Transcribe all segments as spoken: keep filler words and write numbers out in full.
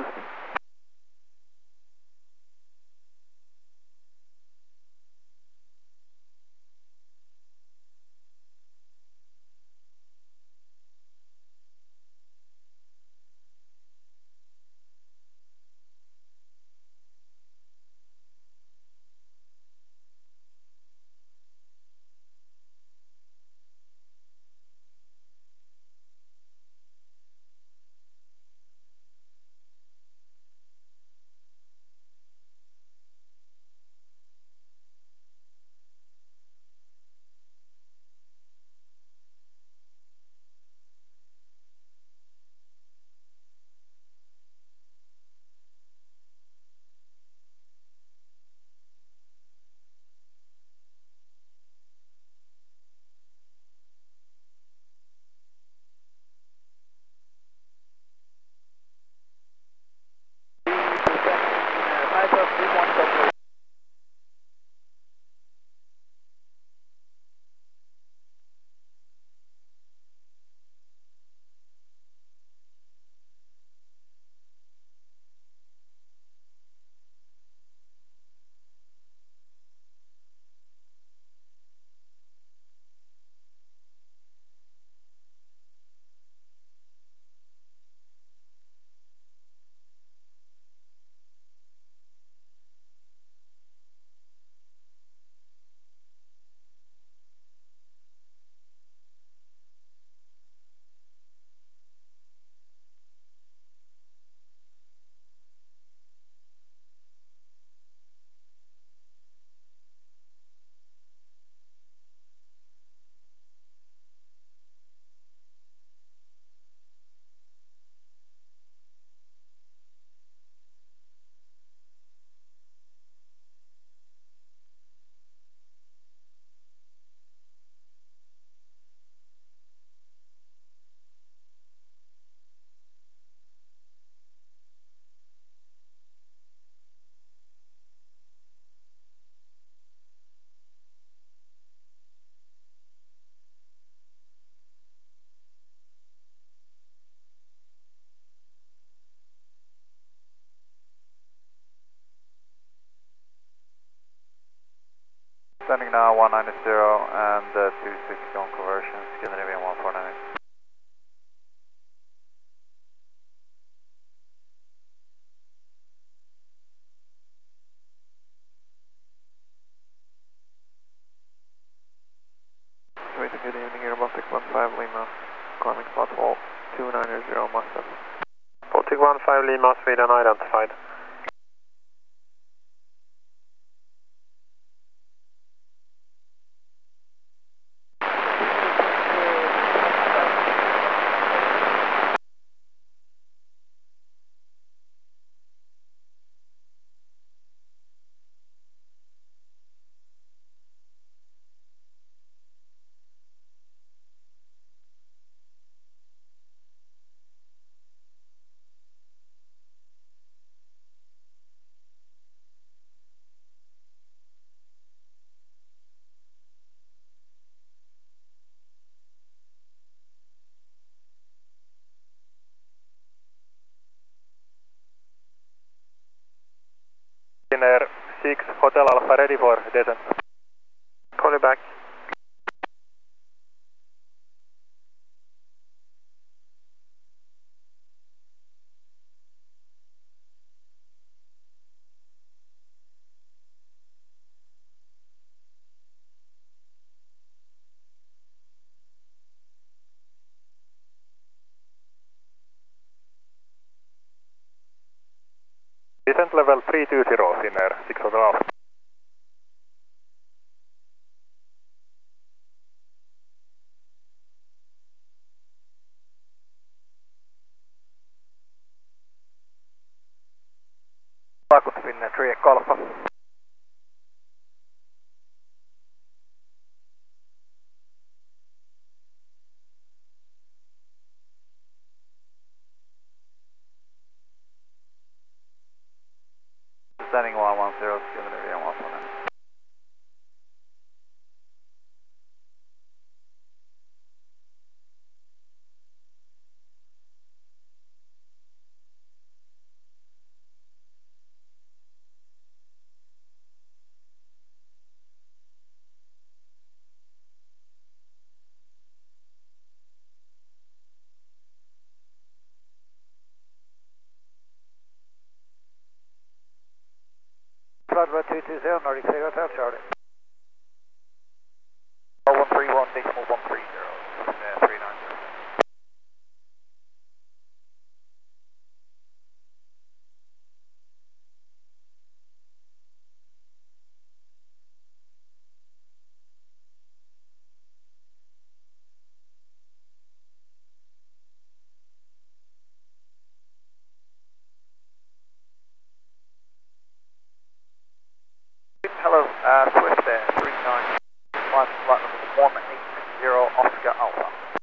Standing now one ninety and uh, two sixty on conversion, Scandinavian one four nine. Waiting, good evening, Aerobatic one five Lima, climbing spot wall two nine zero Mustang. Baltic one five Lima, Sweden identified. Air six Hotel Alpha ready for descent. Call you back. Descent level three two zero, Finnair six Hotel Alpha. Pakut Finnair three Echo Alpha. Standing one one zero, Scandinavian one four nine. flight level two two zero, Nordic Zero Hotel Charlie. one three one decimal one three zero, uh, three nine zero. Hello, uh, Swift Air three nine five, flight level one eight zero Oscar Alpha.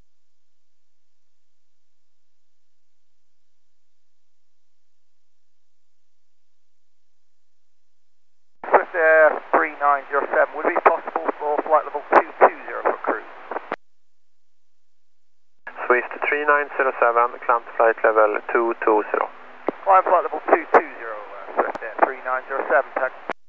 Swift Air three nine zero seven, would it be possible for flight level two two zero for cruise? Swift three nine zero seven, climb to flight level two two zero. Climb flight level two two zero, uh, Swift Air three nine zero seven, tag.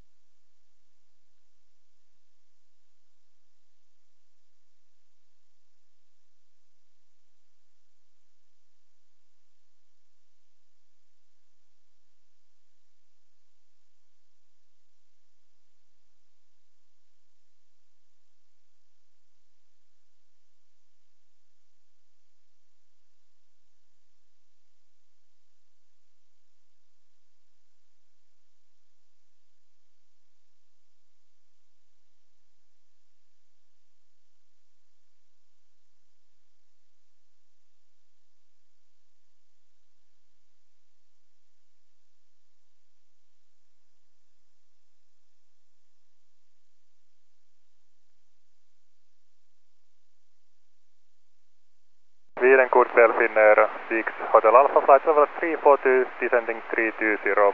Sweden good Bell Finnair six Hotel Alpha flight level three four two, descending three two zero.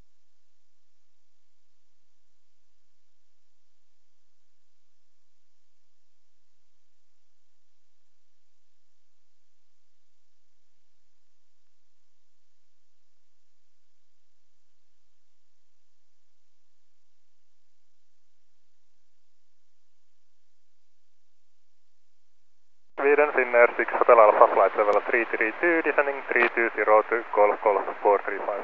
Sweden Finnair six Hotel Alpha flight level three three two, descending three two zero to Golf Golf four three five.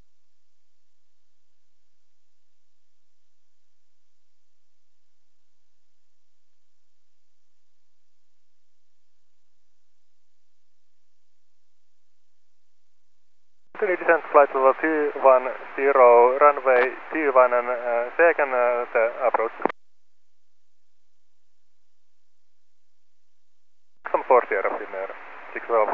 Descent flight level two one zero, runway two one and uh, second uh, the approach. Some four Sierra Finnair six twelve.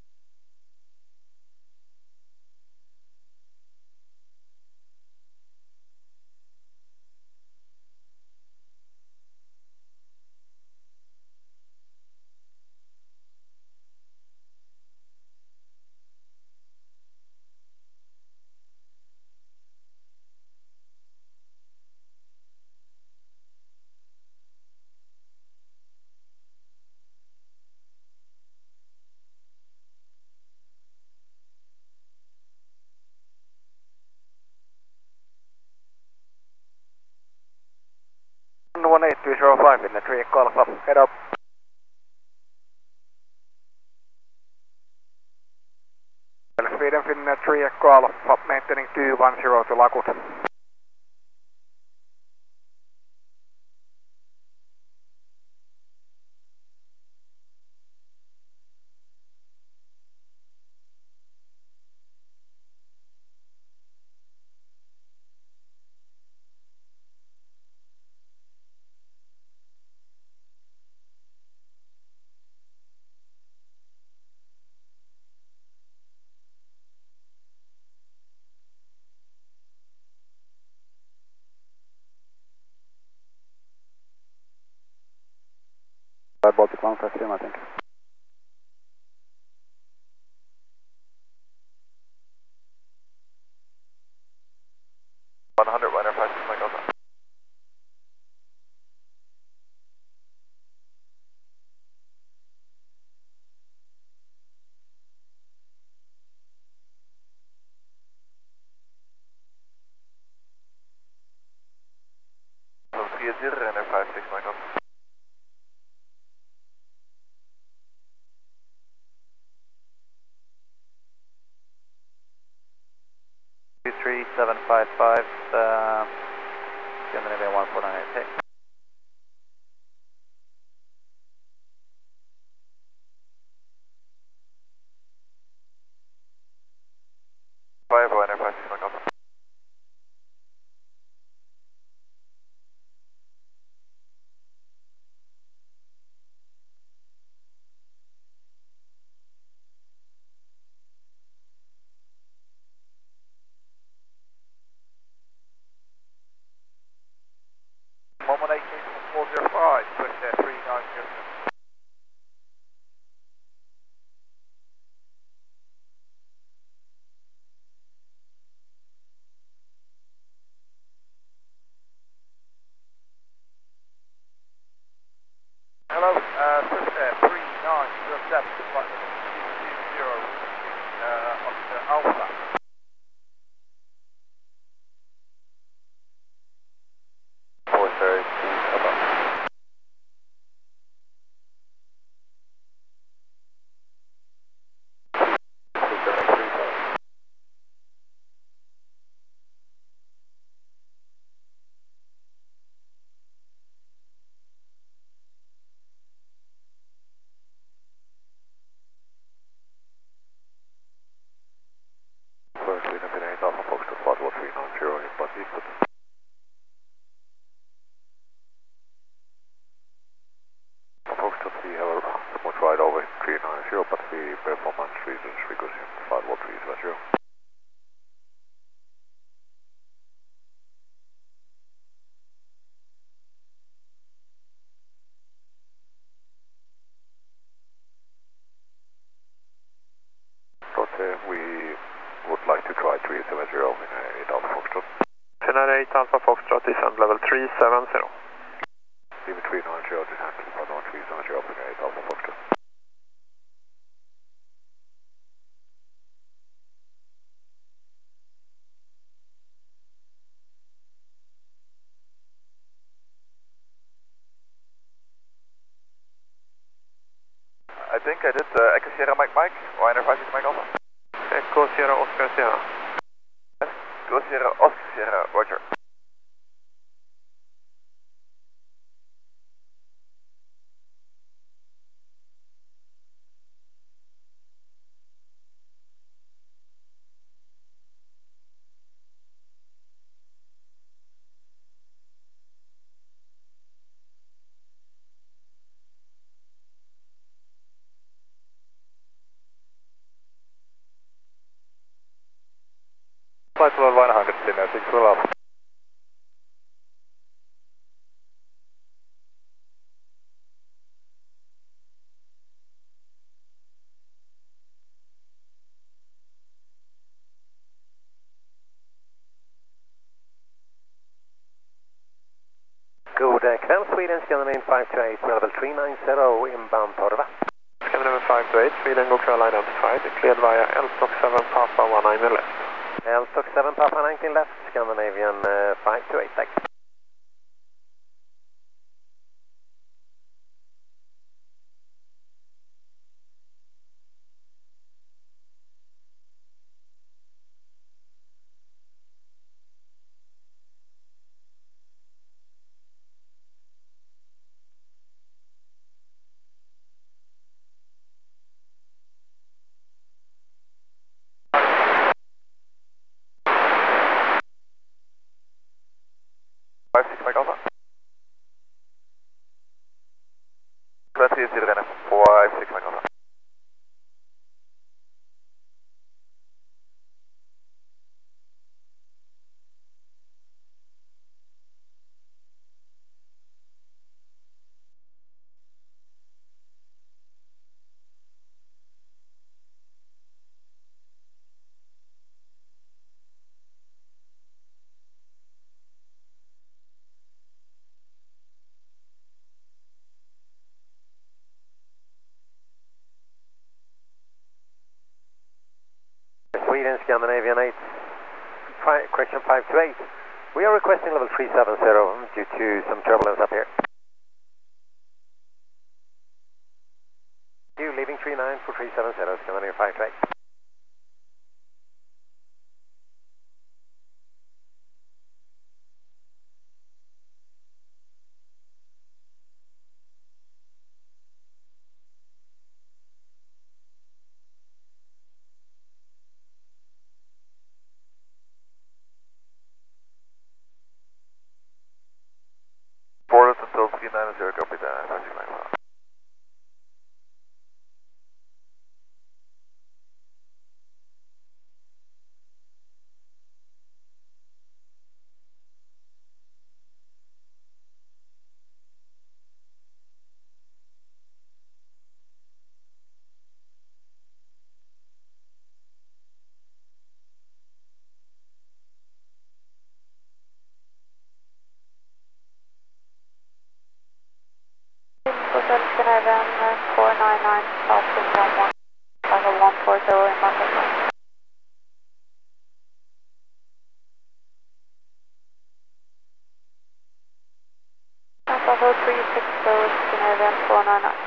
one eight two zero five in the three Echo Alpha, head up. Sweden Finnair three Echo Alpha, maintaining two one zero to Lakut. Baltic one five three, I think. one hundred, one five six, Michael. Sophia zero, Renner five six, Michael. two three seven five five, uh, Scandinavia one four nine eight. Five oh Enterprise six Mike Alpha. one one eight four zero five, Swift Air three nine zero. Hello, uh, Swift Air three nine zero seven, flight level two two zero, uh, Oscar Alpha. four thirty, above. First, we have been eight Alpha Fox to Flight three nine zero in Pacific. Foxtrot, we have a somewhat right over three nine zero, but we performance reasons because in Flight three seven zero. Roger, we would like to try three seven zero in eight Alpha Foxtrot. eight Alpha Foxtrot, descend level three seven zero. Leave three nine zero, descend to Flight three seven zero in eight Alpha Foxtrot. I think I did uh, Echo Sierra Mike Mike, or Enterprise six Mike Alpha. Echo Sierra Oscar Sierra. Echo Sierra Oscar Sierra, roger. Flight level one hundred, Sydney six will Alpha. Good, uh, Canal Sweden, Scandinavian five two eight, level three nine zero, inbound Torva. Scandinavian five two eight, Sweden Gokral identified, cleared via L T O C seven Papa one nine left. L T O C seven Papa nineteen left, Scandinavian uh, five two eight, thanks. five six Mike Alpha. twenty zero N F, five six Mike Alpha. Sweden, Scandinavian eight, five, correction five two eight. We are requesting level three seven zero due to some turbulence up here. You leaving three nine for three seven zero, Scandinavian five two eight. seven zero, copy that, taxi line well. Hotel Scandinavian four nine nine, Southwind one one, level one four zero in London. Bravo three six zero, Scandinavian four nine nine.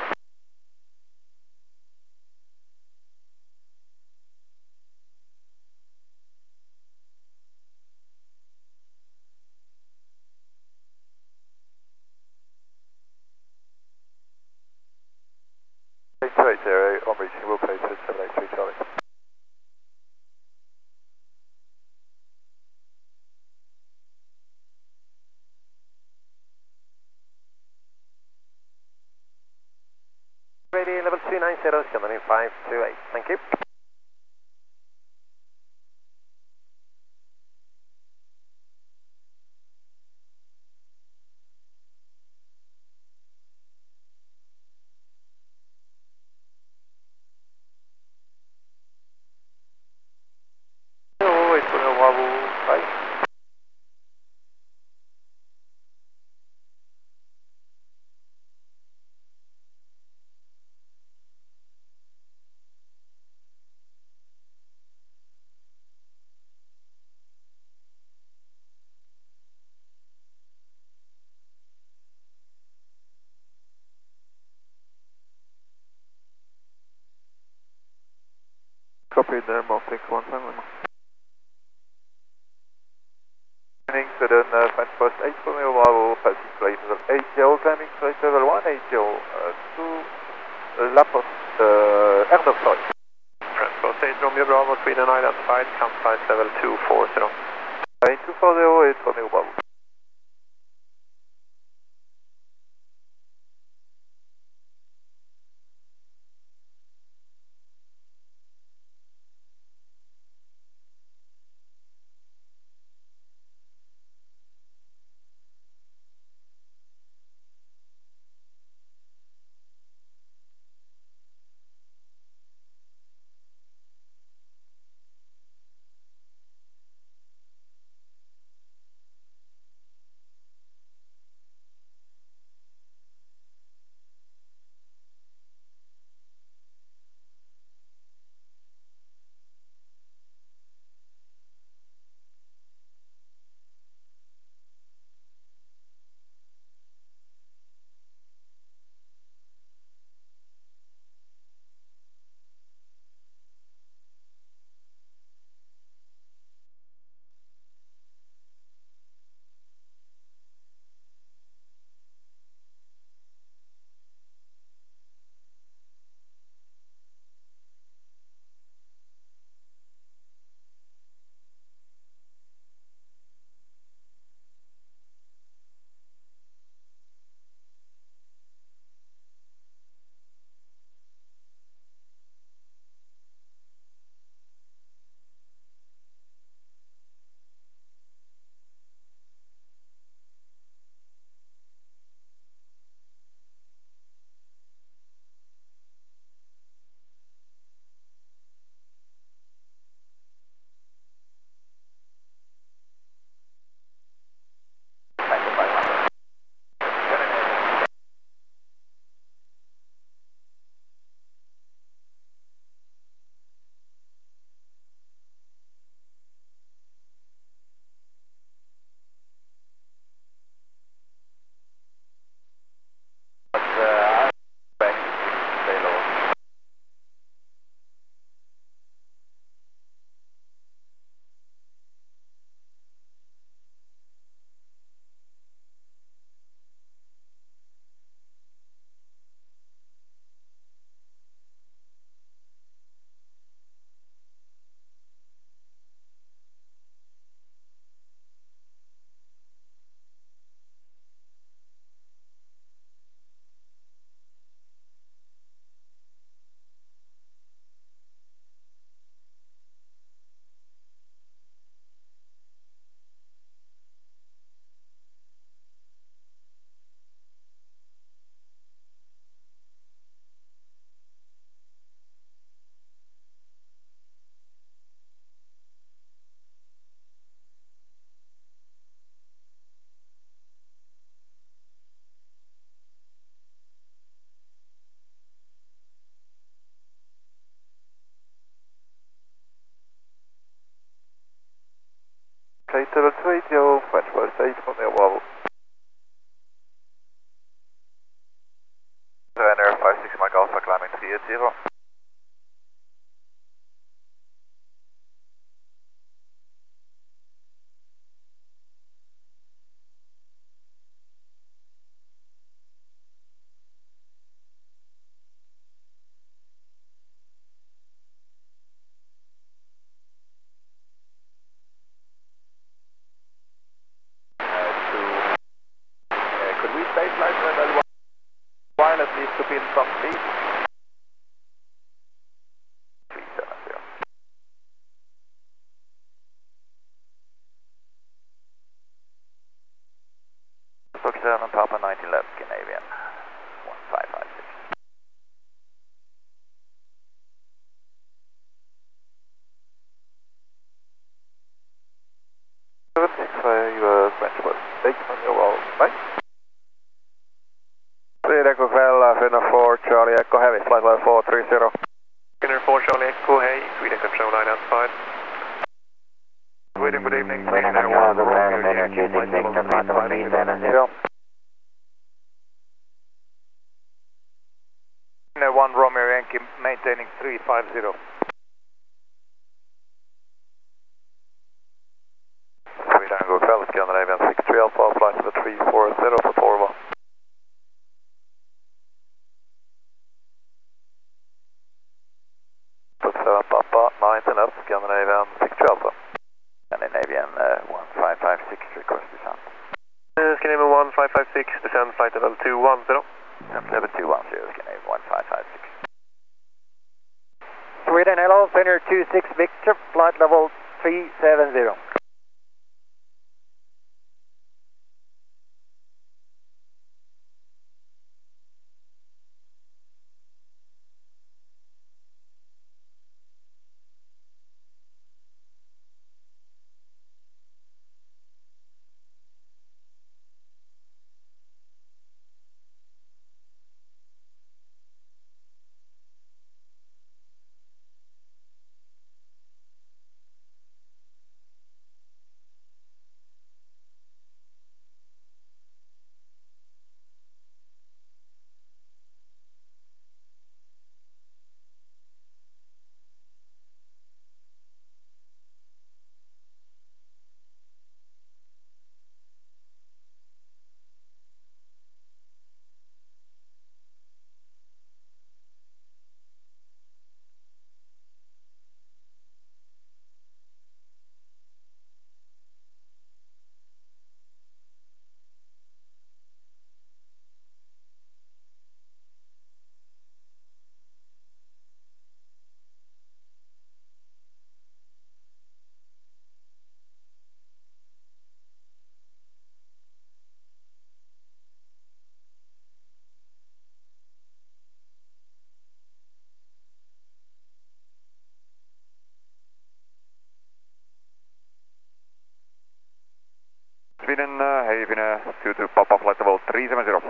eight two eight zero, on reaching will place at seven eight three Charlie. Ready, level two nine zero, Scandinavian five two eight, thank you. Oh, it's on a wobble, five. Copy the Baltic one seven. To the uh, fence post eight for me, arrival, passing plate level eight zero, climbing plate level one eight zero, uh, to uh, La Poste, uh, Erdog, sorry. Transport eight Romeo Bravo, Sweden identified, count flight level two four zero. eight two four zero, eight for me, Bravo. seven two eight zero, French Post eight, Romeo Bravo. Ryanair five six Mike Alpha, climbing three eight zero. While at least to pin some speed. three seven zero. Stock seven, Papa ninety left, Scandinavian one five five six. seven six five, uh, French Post eight from your wall, right? Sweden god kväll, Finnair four Charlie Echo Heavy, flight level four three zero. Finnair four Charlie Echo, hey, Sweden control line outside. Sweden, good evening. Sweden control, good morning, Finnair two six Victor, flight level three seven zero. Finnair one Romeo Yankee, maintaining three five zero. Sweden god kväll, Scandinavian six three Alpha, flight level three four zero for Torva. seven Papa, ninety left, Scandinavian six three Alpha. Scandinavian uh, one five five six, request descent. Uh, Scandinavian one five five six, descend flight level two one zero. Level two one zero, Scandinavian one five five six. Sweden, hello, Finnair two six Victor, flight level three seven zero. Sweden, uh, Haven, uh, two two Papa, flight level three seven zero.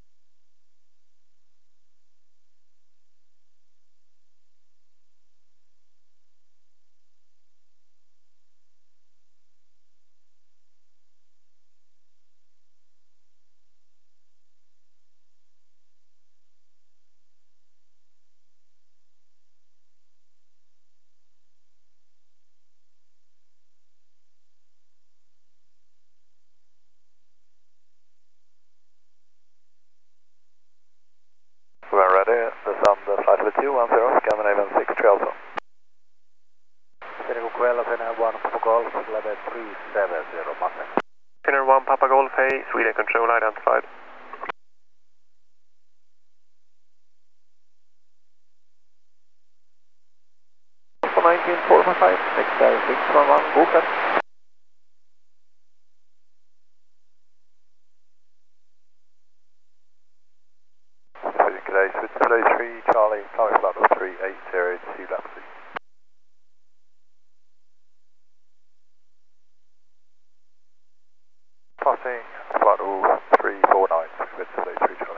We're ready, descend uh, flight level two one zero, Scandinavian six three Alpha. Sweden god kväll, Finnair one Papa Golf, level three seven zero, Mustang. Finnair one Papa Golf, hey, Sweden control identified. Alpha nineteen four five five, next uh, six one one, go set. Sweden today, three Charlie, climbing flight level three eight zero, two lap please. Passing flight level three four nine, Sweden today, three Charlie.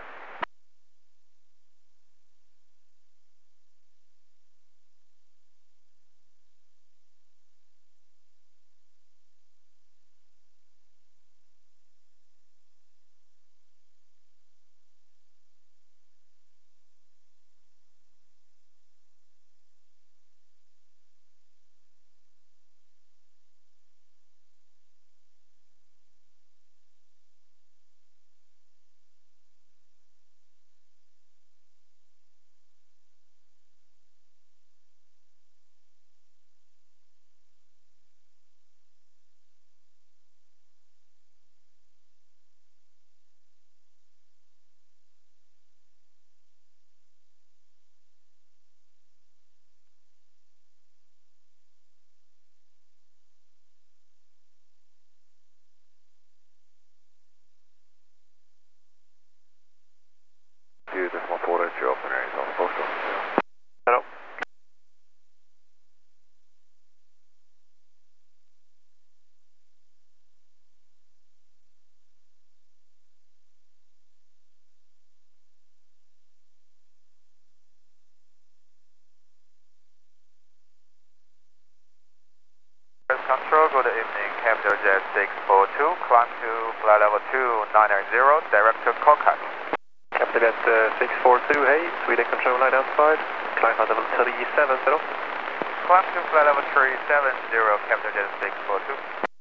evening, Capital Jet six four two, climb to flight level two nine nine zero, direct to Kolkata. Capital Jet uh, six four two, hey, Sweden control line outside, climb flight level three seven zero. Climb to flight level three seven zero, Capital Jet six four two.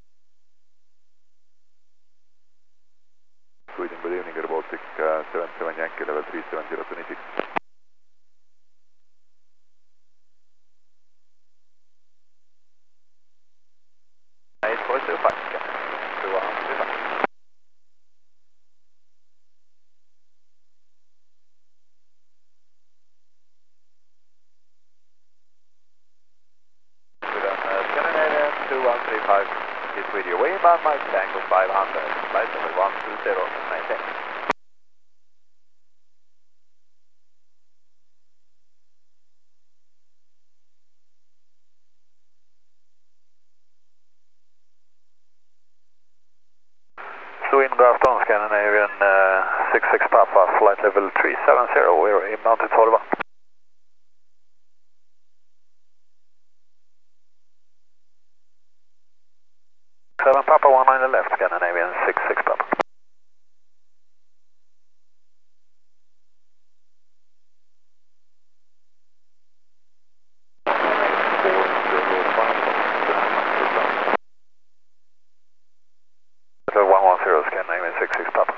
Sweden, good evening, Air Baltic uh, seven seven Yankee, level three seven zero, twenty-six. eight four two five, two one two five. Sweden, uh, Scandinavian two one three five is with you. Way above Mike Tango five hundred, flight level one two zero, maintain. Sweden, good afternoon, Scandinavian uh, six six Papa, flight level three seven zero, we're inbound to Tolva. seven Papa, one nine left, Scandinavian six six Papa. one one zero, Scandinavian six six Papa.